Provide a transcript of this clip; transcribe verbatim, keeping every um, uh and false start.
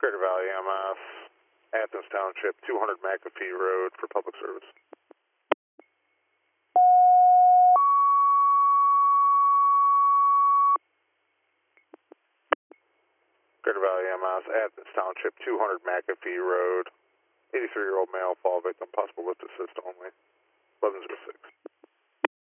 Crater Valley M S, Athens Township, two hundred McAfee Road for public service. Crater Valley M S, Athens Township, two hundred McAfee Road, eighty-three-year-old male, fall victim, possible lift assist only, eleven oh six.